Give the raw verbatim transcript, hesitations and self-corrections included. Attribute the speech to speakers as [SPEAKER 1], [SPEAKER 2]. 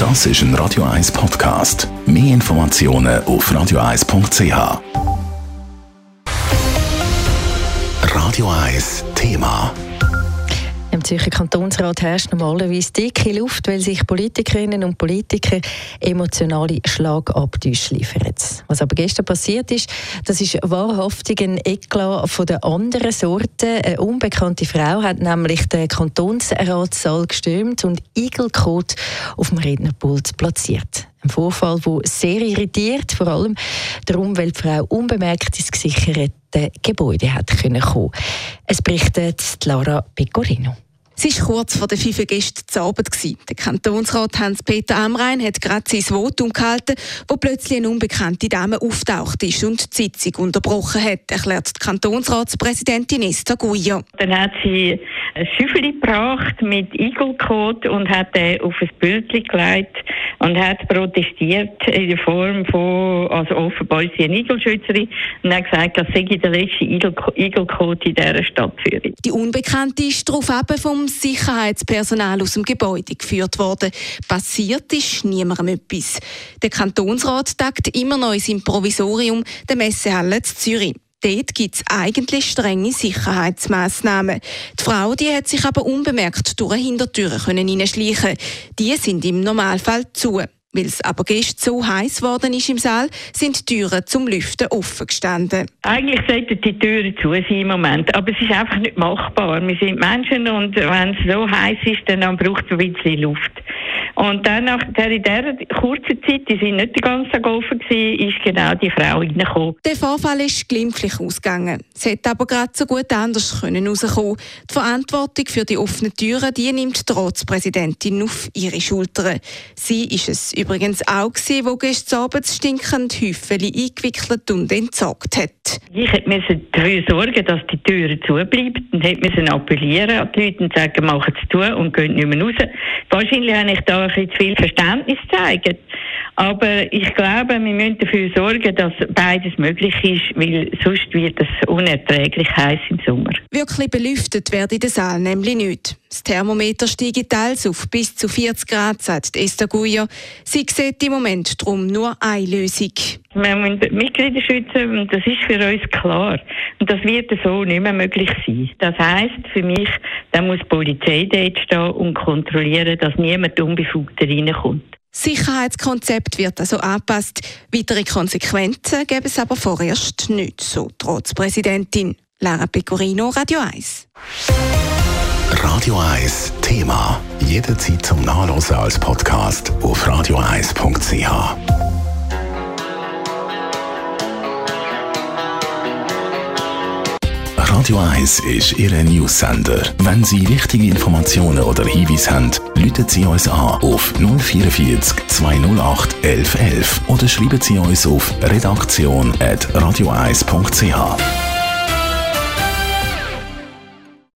[SPEAKER 1] Das ist ein Radio eins Podcast. Mehr Informationen auf radio eins punkt c h. Radio eins Thema.
[SPEAKER 2] Im Zürcher Kantonsrat herrscht normalerweise dicke Luft, weil sich Politikerinnen und Politiker emotionale Schlagabtäusche liefern. Was aber gestern passiert ist, das ist wahrhaftig ein Eklat von der anderen Sorte. Eine unbekannte Frau hat nämlich den Kantonsratssaal gestürmt und Igelkot auf dem Rednerpult platziert. Ein Vorfall, der sehr irritiert, vor allem darum, weil die Frau unbemerkt ins gesicherte Gebäude hat kommen können. Es berichtet Lara Pecorino.
[SPEAKER 3] Es war kurz vor der fünf Gäste zu Abend. Der Kantonsrat Hans-Peter Amrein hat gerade sein Votum gehalten, wo plötzlich eine unbekannte Dame auftaucht ist und die Sitzung unterbrochen hat, erklärt die Kantonsratspräsidentin Esther Guia.
[SPEAKER 4] Dann hat sie ein Schüffeli gebracht mit Igelkot und hat den auf ein Bildchen gelegt und hat protestiert in der Form von, also offenbar ist sie eine Igelschützerin, und hat gesagt, das sei der letzte Igelkot in dieser Stadtführung.
[SPEAKER 3] Die Unbekannte ist daraufhin vom Sicherheitspersonal aus dem Gebäude geführt worden. Passiert ist niemandem etwas. Der Kantonsrat tagt immer noch in seinem Provisorium der Messehalle in Zürich. Dort gibt es eigentlich strenge Sicherheitsmaßnahmen. Die Frau die hat sich aber unbemerkt durch eine Hintertür hineinschleichen. Die sind im Normalfall zu. Weil es aber gestern so heiß geworden ist im Saal, sind die Türen zum Lüften offen gestanden.
[SPEAKER 4] Eigentlich sollten die Türen zu sein im Moment, aber es ist einfach nicht machbar. Wir sind Menschen und wenn es so heiß ist, dann braucht es ein bisschen Luft. Und dann nach der, in dieser kurzen Zeit, die sind nicht den ganzen Tag offen gewesen, ist genau die Frau reingekommen.
[SPEAKER 3] Der Vorfall ist glimpflich ausgegangen. Es hätte aber gerade so gut anders können rauskommen. Die Verantwortung für die offenen Türen, die nimmt die Ratspräsidentin auf ihre Schultern. Sie ist es übrigens auch gewesen, wo gestern Abend das stinkende Häufchen eingewickelt und entsorgt hat.
[SPEAKER 4] Ich musste dafür sorgen, dass die Türen zubleiben und musste appellieren an die Leute und sagen, machen es zu und gehen nicht mehr raus. Wahrscheinlich habe ich da ein bisschen zu viel Verständnis gezeigt. Aber ich glaube, wir müssen dafür sorgen, dass beides möglich ist, weil sonst wird es unerträglich heiß im Sommer.
[SPEAKER 3] Wirklich belüftet wird in der Saal nämlich nicht. Das Thermometer steigt teils auf bis zu vierzig Grad, sagt Esther Guia. Sie sieht im Moment darum nur eine Lösung.
[SPEAKER 4] Wir müssen die Mitglieder schützen und das ist für uns klar. Und das wird so nicht mehr möglich sein. Das heisst für mich, da muss die Polizei dort stehen und kontrollieren, dass niemand Unbefugter reinkommt.
[SPEAKER 3] Das Sicherheitskonzept wird also angepasst. Weitere Konsequenzen gäbe es aber vorerst nicht, so die Ratspräsidentin. Lara Pecorino, Radio eins.
[SPEAKER 1] Radio eins Thema. Jederzeit zum Nachlesen als Podcast auf radio eins punkt c h. Radio eins ist Ihr News-Sender. Wenn Sie wichtige Informationen oder Hinweise haben, rufen Sie uns an auf null vierundvierzig zweihundertacht elf elf oder schreiben Sie uns auf redaktion at radio eins punkt c h.